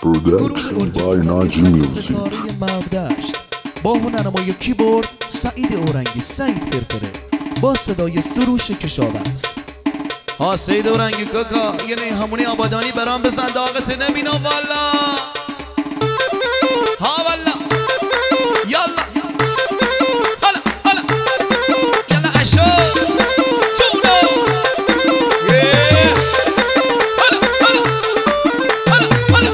Production by Naji Music. ستاره مردشت با هنرنمای کیبورد سعید اورنگی سعید فرفره با صدای سروش کشاورز. ها سعید اورنگی کاکا یعنی همونی آبادانی برام بزن داغت نبینم والا. ها والا یالا هلا هلا یالا اشو جونو هلا هلا هلا هلا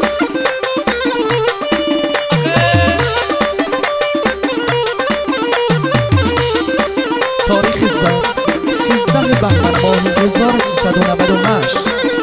تاریخ زن 13 بهمن ماه 1398.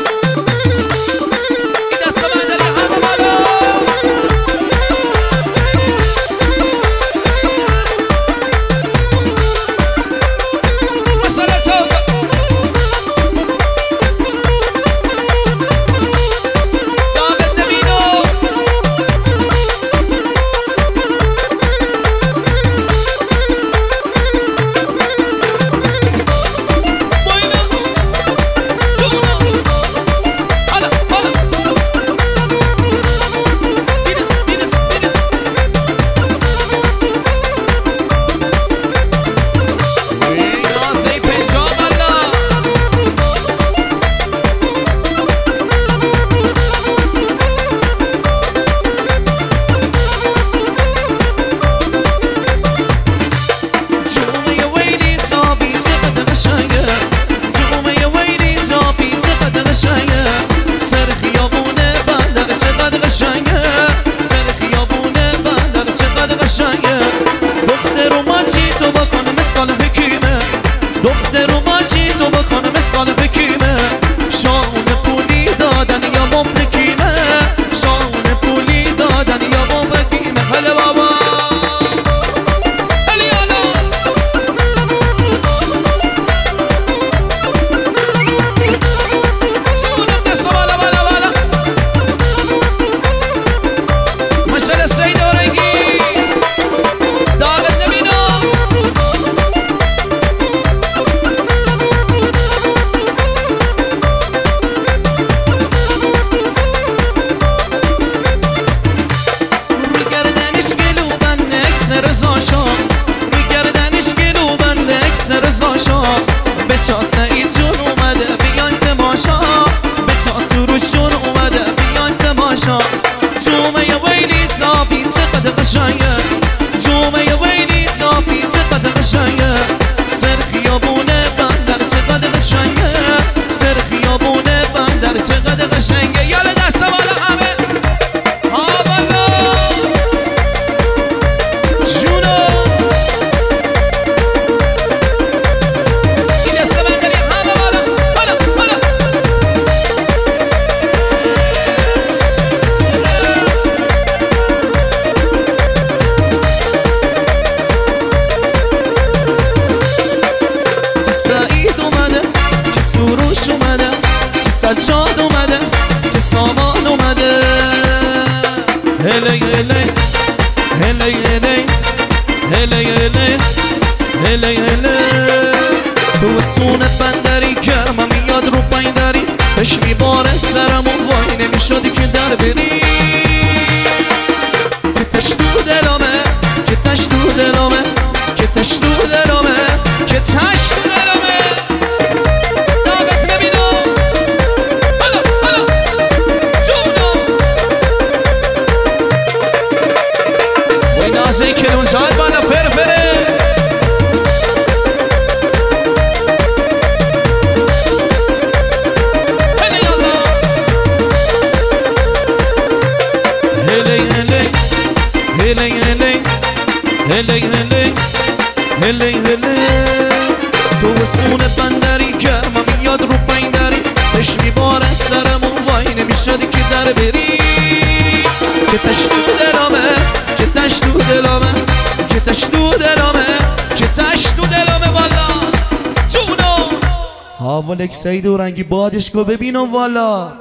بچا سعید جون اومده بیاین تماشا، بچا سروش جون اومده بیاین تماشا. جومه ویلی تابی چقدر قشنگه، جومه ویلی تابی چقدر قشنگه. سر خیابونه بندر چقدر قشنگه، سر خیابونه بندر چقدر قشنگه. یالا دست بالا همه ها بالا جونو سجاد اومده که سامان اومده. هلی هلی هلی هلی هلی هلی هلی هلی تو سونه بندری گرمم میاد رو بندری تش میباره سرمون وای نمیشدی که در بری. که تش تو دلامه که تش تو دلامه که تش تو دلامه که تش تو دلامه. نازی که اونجاید بالا فرفره هلی یالا هلی هلی هلی هلی هلی هلی هلی هلی تو سونه بندری گرمم میاد رو بندری تش میباره سرمون وای نمیشدی که در بری. که تش تو دلامه که تش تو دلامه که تش تو دلامه که تش تو دلامه والا جونو. حوالک سعید اورنگی بادش کو ببینم والا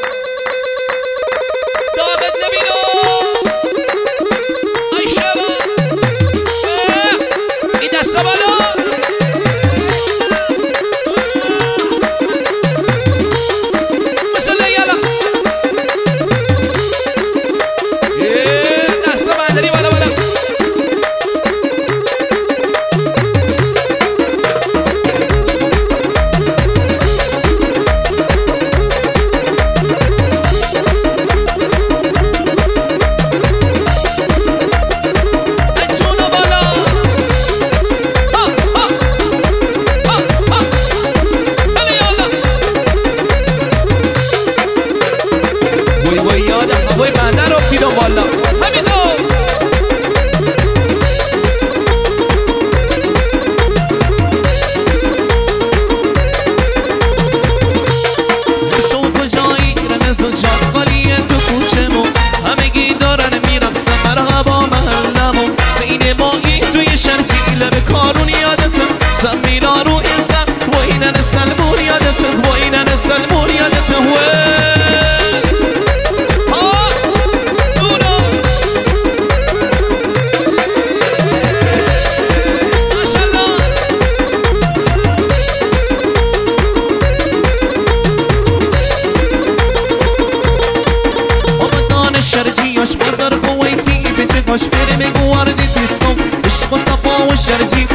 داغت نبینم ای شبا این دستا بالا مثلا یالا باش بریم گوارد دیسکو عشق و صفا و شرجی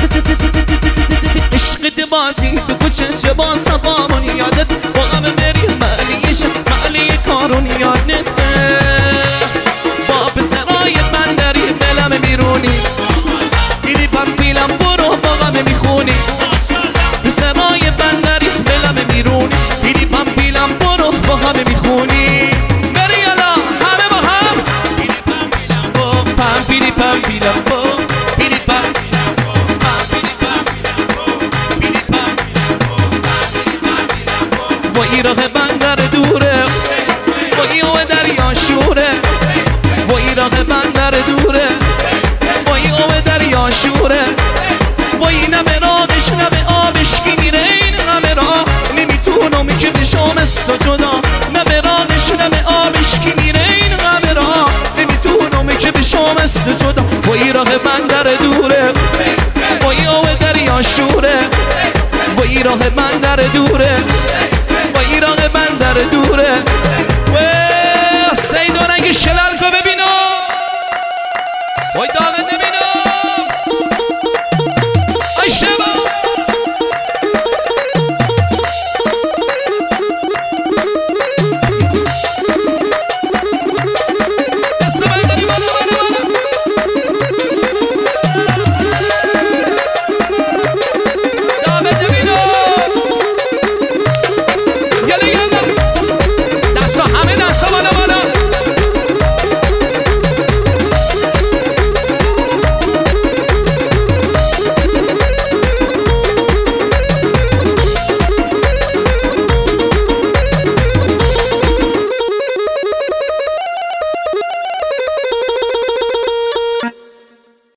عشق بازی تو کوچه چه با صفامون یادت با غم بریم مالیش مالی کارون یادته با پسرای بندری دلم بیرونی دیدی پیلم برو با غم میخونی پسرای بندری دلم بیرونی دیدی پیلم برو با غم میخونی بری یالا همه با هم پیلی پم پیلم راه بندر دوره وای او دریا شوره وای راه بندر دوره وای او دریا شوره وای نمه راقش نمه آبش کی میره این همه را نمیتونم که بشم است جدا نمه راقش نمه آبش کی میره این همه را نمیتونم که بشم است جدا وای راه بندر دوره وای او دریا شوره وای راه بندر دوره وای راه بندر دوره